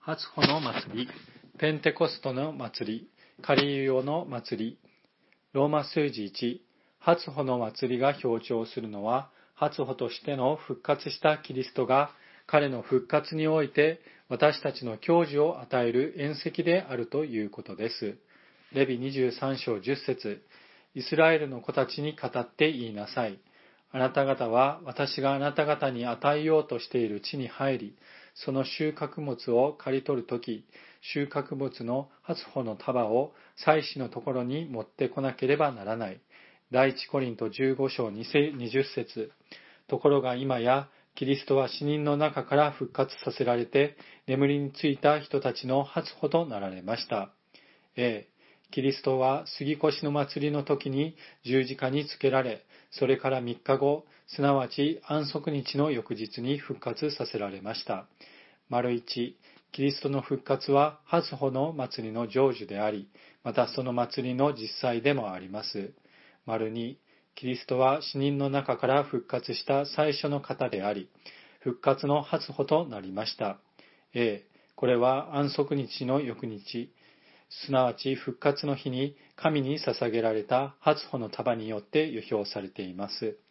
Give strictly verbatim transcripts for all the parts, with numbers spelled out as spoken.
初穂の祭り、ペンテコストの祭り、カリユオの祭り。ローマ数字いち、初穂の祭りが強調するのは、初穂としての復活したキリストが、彼の復活において私たちの享受を与える縁石であるということです。レビにじゅうさん章じゅっ節、イスラエルの子たちに語って言いなさい。あなた方は私があなた方に与えようとしている地に入り、その収穫物を刈り取るとき、収穫物の初穂の束を祭司のところに持ってこなければならない。第一コリントじゅうご章にじゅっ節。ところが今や、キリストは死人の中から復活させられて、眠りについた人たちの初穂となられました。A、キリストは杉越の祭りの時に十字架につけられ、それからみっかご、すなわち安息日の翌日に復活させられました。丸いち、キリストの復活は初穂の祭りの成就であり、またその祭りの実際でもあります。丸に、キリストは死人の中から復活した最初の方であり、復活の初穂となりました。A、これは安息日の翌日、すなわち復活の日に神に捧げられた初穂の束によって予表されています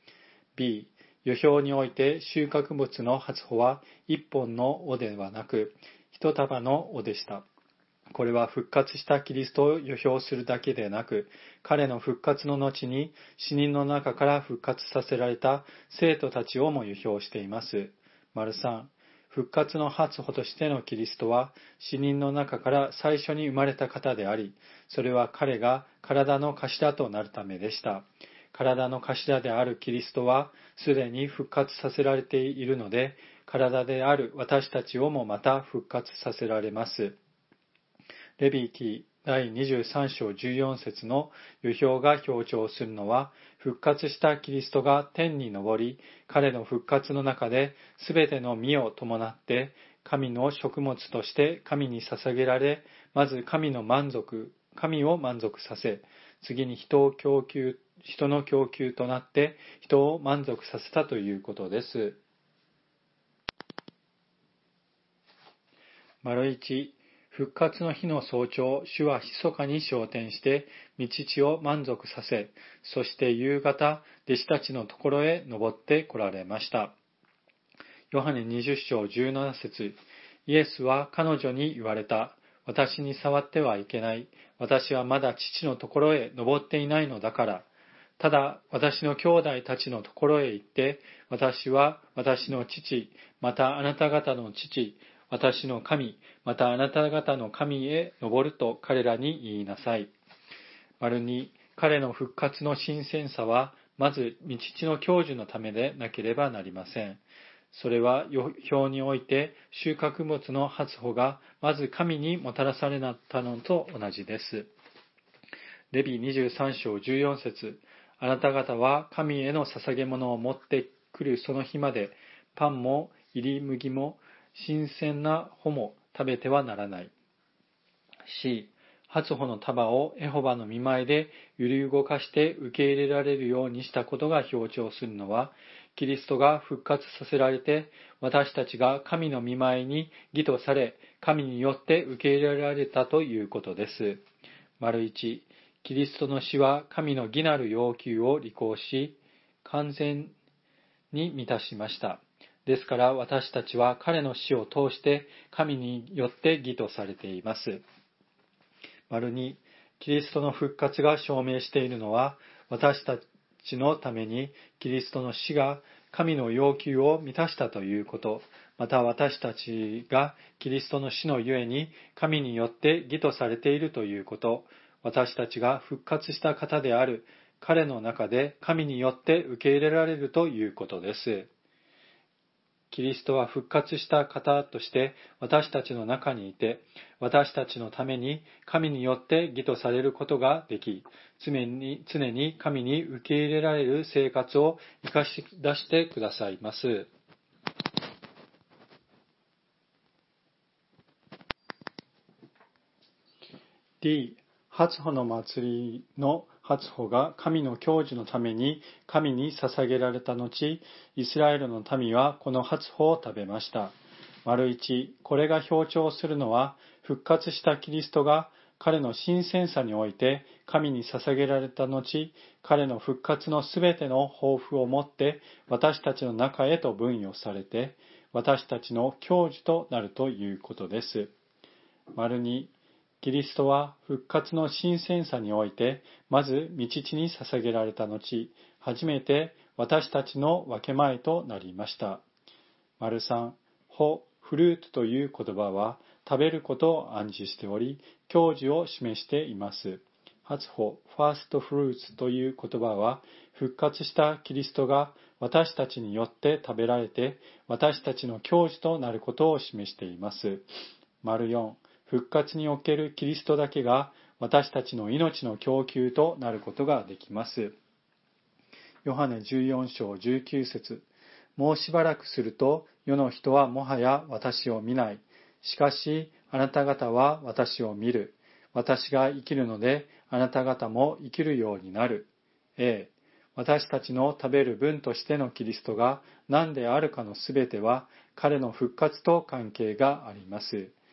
。B、予表において収穫物の初穂は一本の尾ではなく、一束の尾でした。これは復活したキリストを予表するだけでなく、彼の復活の後に死人の中から復活させられた生徒たちをも予表しています。丸さん、復活の初穂としてのキリストは死人の中から最初に生まれた方であり、それは彼が体の頭となるためでした。体の頭であるキリストはすでに復活させられているので、体である私たちをもまた復活させられます。レビ記第にじゅうさん章じゅうよん節の予表が強調するのは、復活したキリストが天に昇り、彼の復活の中で全ての実を伴って、神の食物として神に捧げられ、まず神の満足、神を満足させ、次に人を供給、人の供給となって人を満足させたということです。丸一、復活の日の早朝、主は密かに昇天して、御父を満足させ、そして夕方、弟子たちのところへ登って来られました。ヨハネにじゅう章じゅうなな節、イエスは彼女に言われた。私に触ってはいけない。私はまだ父のところへ登っていないのだから。ただ、私の兄弟たちのところへ行って、私は私の父、またあなた方の父、私の神、またあなた方の神へ登ると彼らに言いなさい。丸に、彼の復活の新鮮さは、まず御父の享受のためでなければなりません。それは予表において収穫物の初穂がまず神にもたらされたのと同じです。レビにじゅうさん章じゅうよん節、あなた方は神への捧げ物を持ってくるその日まで、パンも入り麦も新鮮な穂も食べてはならない。C、初穂の束をエホバの御前で揺り動かして受け入れられるようにしたことが強調するのは、キリストが復活させられて、私たちが神の御前に義とされ、神によって受け入れられたということです。丸一、キリストの死は神の義なる要求を履行し、完全に満たしました。ですから私たちは彼の死を通して神によって義とされています。丸に、キリストの復活が証明しているのは、私たちのためにキリストの死が神の要求を満たしたということ、また私たちがキリストの死のゆえに神によって義とされているということ、私たちが復活した方である彼の中で神によって受け入れられるということです。キリストは復活した方として私たちの中にいて、私たちのために神によって義とされることができ、常に、常に神に受け入れられる生活を生かし出してくださいます。D、初穂の祭りの初穂が神の享受のために神に捧げられた後、イスラエルの民はこの初穂を食べました。 丸一、これが強調するのは、復活したキリストが彼の神聖さにおいて神に捧げられた後、彼の復活のすべての抱負をもって私たちの中へと分与されて、私たちの享受となるということです。丸二、キリストは復活の神聖さにおいて、まず御父に捧げられた後、初めて私たちの分け前となりました。丸三、ホ・フルートという言葉は食べることを暗示しており、享受を示しています。初歩、ファーストフルーツという言葉は、復活したキリストが私たちによって食べられて、私たちの享受となることを示しています。丸四、復活におけるキリストだけが私たちの命の供給となることができます。ヨハネじゅうよん章じゅうきゅう節、もうしばらくすると世の人はもはや私を見ない。しかしあなた方は私を見る。私が生きるのであなた方も生きるようになる。A、私たちの食べる分としてのキリストが何であるかのすべては彼の復活と関係があります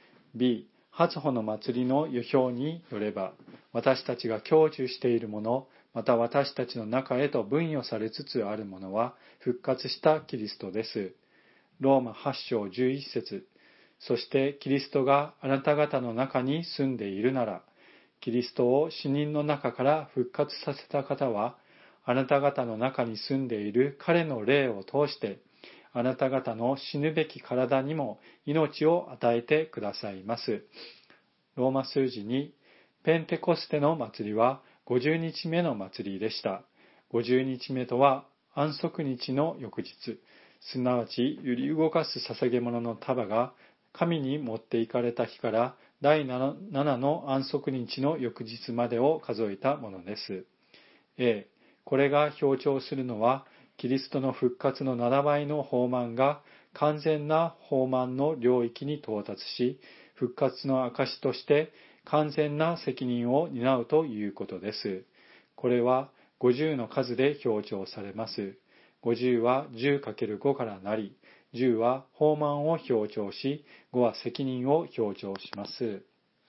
。B、初歩の祭りの予表によれば、私たちが享受しているもの、また私たちの中へと分与されつつあるものは復活したキリストです。ローマはち章じゅういち節、そしてキリストがあなた方の中に住んでいるなら、キリストを死人の中から復活させた方は、あなた方の中に住んでいる彼の霊を通して、あなた方の死ぬべき体にも命を与えてくださいます。ローマ数字に、ペンテコステの祭りはごじゅうにちめの祭りでした。ごじゅうにちめとは安息日の翌日、すなわち揺り動かす捧げ物の束が神に持って行かれた日からだいななの安息日の翌日までを数えたものです。A、これが強調するのは、キリストの復活のななばいの豊満が完全な豊満の領域に到達し、復活の証として完全な責任を担うということです。これはごじゅうの数で強調されます。ごじゅうは じゅうかけるご からなり、じゅうは豊満を強調し、ごは責任を強調します。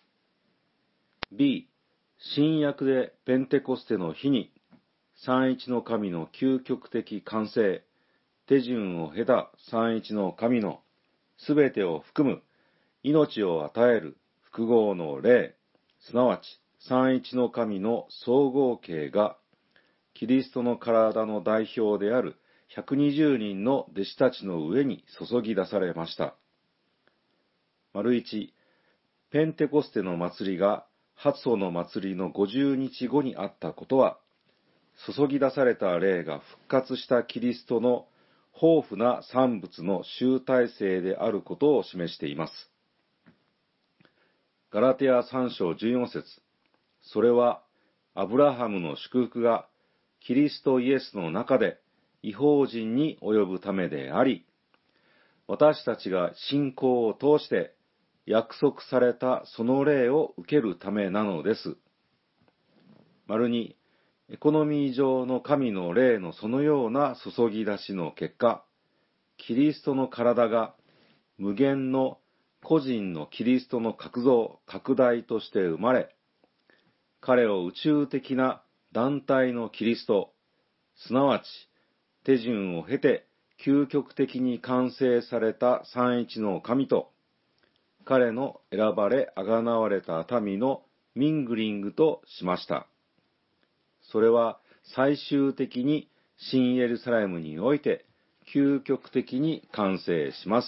B、新約でペンテコステの日に三一の神の究極的完成、手順を経た三一の神のすべてを含む命を与える複合の霊、すなわち三一の神の総合形が、キリストの体の代表であるひゃくにじゅうにんの弟子たちの上に注ぎ出されました。丸一、ペンテコステの祭りが初歩の祭りのごじゅうにちごにあったことは、注ぎ出された霊が復活したキリストの豊富な産物の集大成であることを示しています。ガラテヤさん章じゅうよん節、それはアブラハムの祝福がキリストイエスの中で異邦人に及ぶためであり、私たちが信仰を通して約束されたその霊を受けるためなのです。丸に、エコノミー上の神の霊のそのような注ぎ出しの結果、キリストの体が無限の個人のキリストの拡増、拡大として生まれ、彼を宇宙的な団体のキリスト、すなわち手順を経て究極的に完成された三一の神と、彼の選ばれあがなわれた民のミングリングとしました。それは最終的に新エルサレムにおいて究極的に完成します。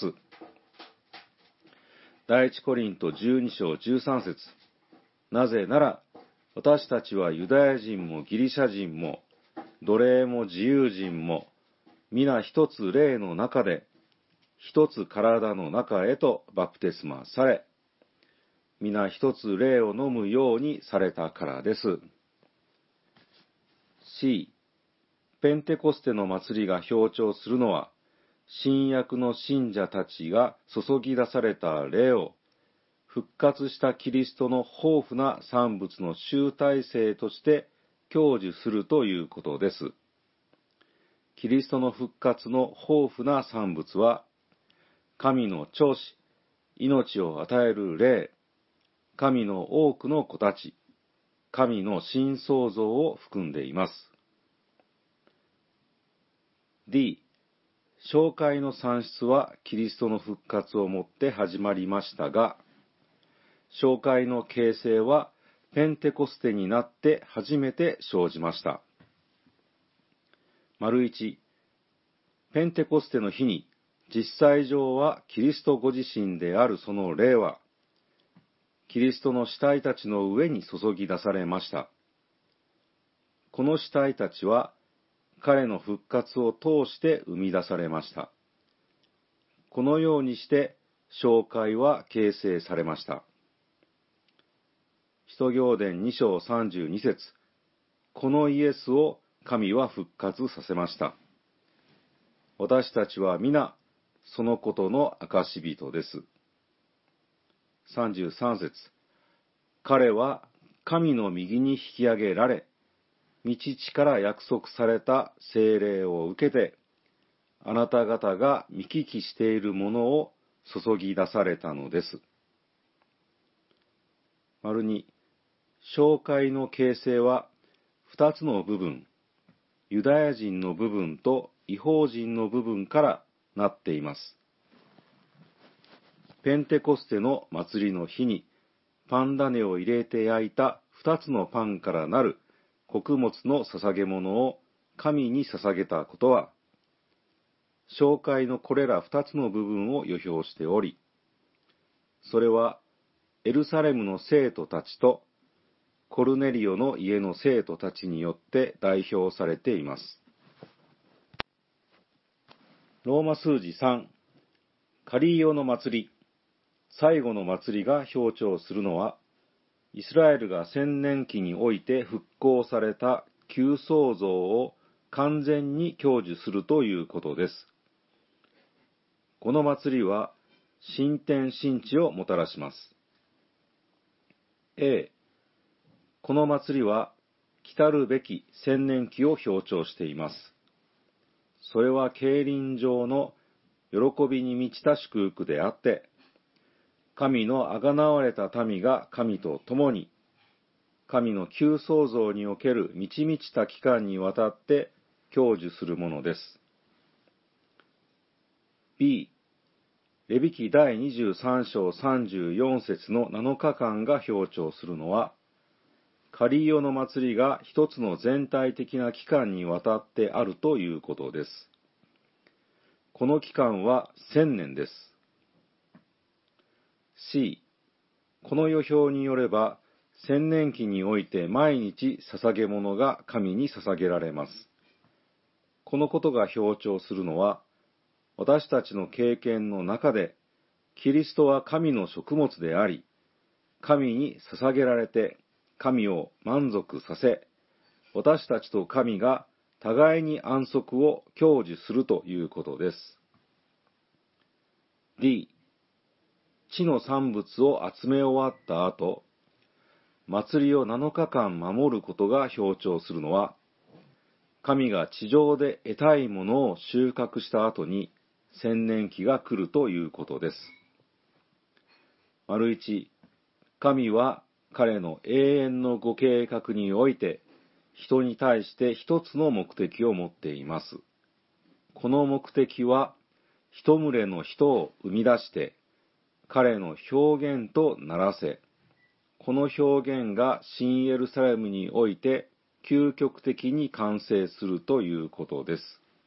第一コリントじゅうに章じゅうさん節、なぜなら私たちはユダヤ人もギリシャ人も奴隷も自由人も皆一つ霊の中で一つ体の中へとバプテスマされ、皆一つ霊を飲むようにされたからです。C、ペンテコステの祭りが強調するのは、新約の信者たちが注ぎ出された霊を、復活したキリストの豊富な産物の集大成として享受するということです。キリストの復活の豊富な産物は、 神の長子、命を与える霊、神の多くの子たち、神の新創造を含んでいます。D、教会の産出はキリストの復活をもって始まりましたが、教会の形成はペンテコステになって初めて生じました。丸一、ペンテコステの日に実際上はキリストご自身であるその霊は、キリストの死体たちの上に注ぎ出されました。この死体たちは彼の復活を通して生み出されました。このようにして教会は形成されました。使徒行伝に章さんじゅうに節、このイエスを神は復活させました。私たちは皆そのことの証人です。さんじゅうさん節、彼は神の右に引き上げられ、御父から約束された聖霊を受けて、あなた方が見聞きしているものを注ぎ出されたのです。丸に、教会の形成は二つの部分、ユダヤ人の部分と異邦人の部分からなっています。ペンテコステの祭りの日にパン種を入れて焼いた二つのパンからなる穀物の捧げ物を神に捧げたことは、教会のこれら二つの部分を予表しており、それはエルサレムの生徒たちとコルネリオの家の生徒たちによって代表されています。ローマ数字さん、カリーオの祭り、最後の祭りが表彰するのは、イスラエルが千年期において復興された旧創造を完全に享受するということです。この祭りは新天新地をもたらします。A、この祭りは来たるべき千年期を表彰しています。それは競輪場の喜びに満ちた祝福であって、神のあがなわれた民が神と共に、神の旧創造における満ち満ちた期間にわたって享受するものです。B、レビ記第にじゅうさん章さんじゅうよん節のなのかかんが表彰するのは、カリーオの祭りが一つの全体的な期間にわたってあるということです。この期間は千年です。C、この予表によれば、千年期において毎日捧げ物が神に捧げられます。このことが表彰するのは、私たちの経験の中で、キリストは神の食物であり、神に捧げられて、神を満足させ、私たちと神が互いに安息を享受するということです。D、地の産物を集め終わった後、祭りをなのかかん守ることが表彰するのは、神が地上で得たいものを収穫した後に千年期が来るということです。丸一、神は彼の永遠のご計画において、人に対して一つの目的を持っています。この目的は、一群れの人を生み出して、彼の表現とならせ、この表現が新エルサレムにおいて究極的に完成するということです。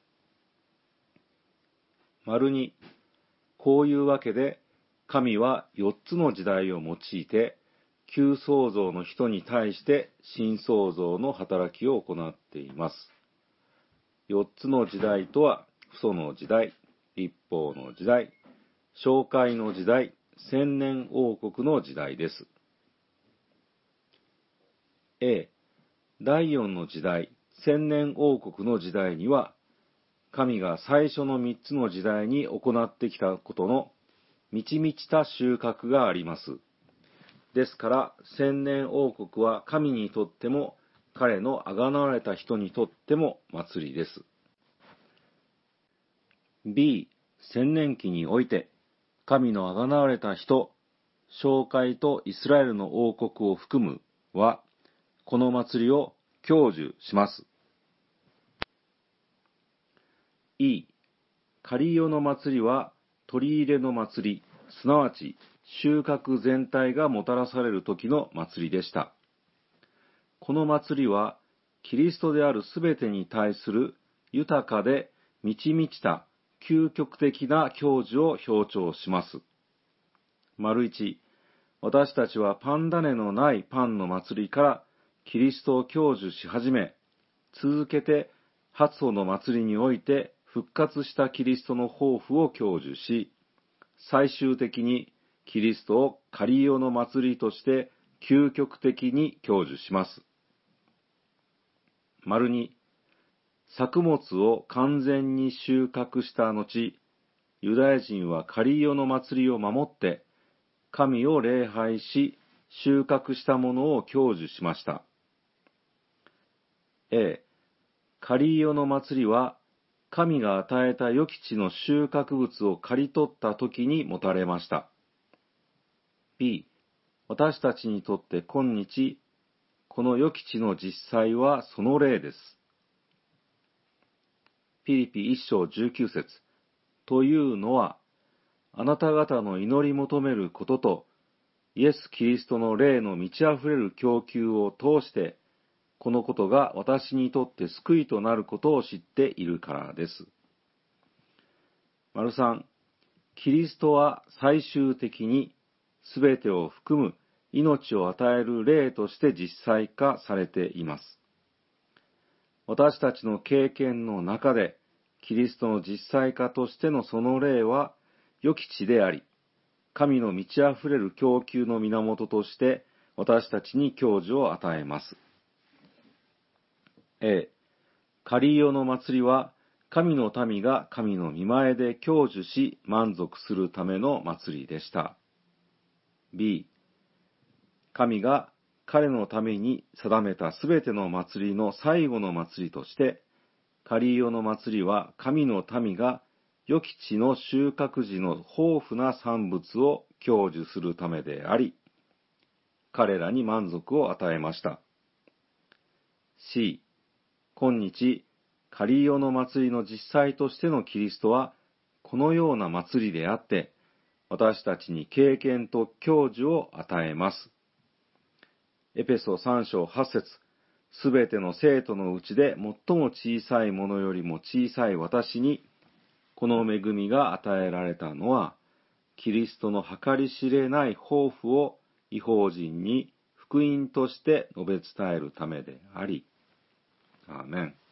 丸に、こういうわけで、神は四つの時代を用いて、旧創造の人に対して新創造の働きを行っています。四つの時代とは、父祖の時代、立法の時代、教会の時代、千年王国の時代です。A、第四の時代、千年王国の時代には、神が最初の三つの時代に行ってきたことの満ち満ちた収穫があります。ですから、千年王国は神にとっても、彼のあがなわれた人にとっても祭りです。B、千年期において、 神のあがなわれた人、紹介とイスラエルの王国を含むは、この祭りを享受します。E、カリオの祭りは取り入れの祭り、すなわち収穫全体がもたらされる時の祭りでした。この祭りは、キリストであるすべてに対する豊かで満ち満ちた究極的な享受を表彰します。丸一、私たちはパン種のないパンの祭りからキリストを享受し始め、続けて初穂の祭りにおいて復活したキリストの抱負を享受し、最終的にキリストをカリオの祭りとして究極的に享受します。丸に、作物を完全に収穫した後、ユダヤ人はカリオの祭りを守って、神を礼拝し、収穫したものを享受しました。A、カリオの祭りは、神が与えた良き地の収穫物を刈り取った時に持たれました。B、私たちにとって今日、この良き地の実際はその例です。ピリピ一章十九節というのは、あなた方の祈り求めることと、イエス・キリストの霊の満ち溢れる供給を通して、このことが私にとって救いとなることを知っているからです。丸三、キリストは最終的にすべてを含む命を与える霊として実際化されています。私たちの経験の中で、キリストの実際化としてのその霊は良き地であり、神の満ち溢れる供給の源として私たちに享受を与えます。A、カリオの祭りは神の民が神の御前で享受し満足するための祭りでした。B、神が彼のために定めたすべての祭りの最後の祭りとして、カリオの祭りは神の民が良き地の収穫時の豊富な産物を享受するためであり、彼らに満足を与えました。C、今日、カリオの祭りの実際としてのキリストは、このような祭りであって、私たちに経験と享受を与えます。エペソさん章はち節、すべての生徒のうちで最も小さいものよりも小さい私に、この恵みが与えられたのは、キリストの計り知れない豊富を異邦人に福音として述べ伝えるためであり、アーメン。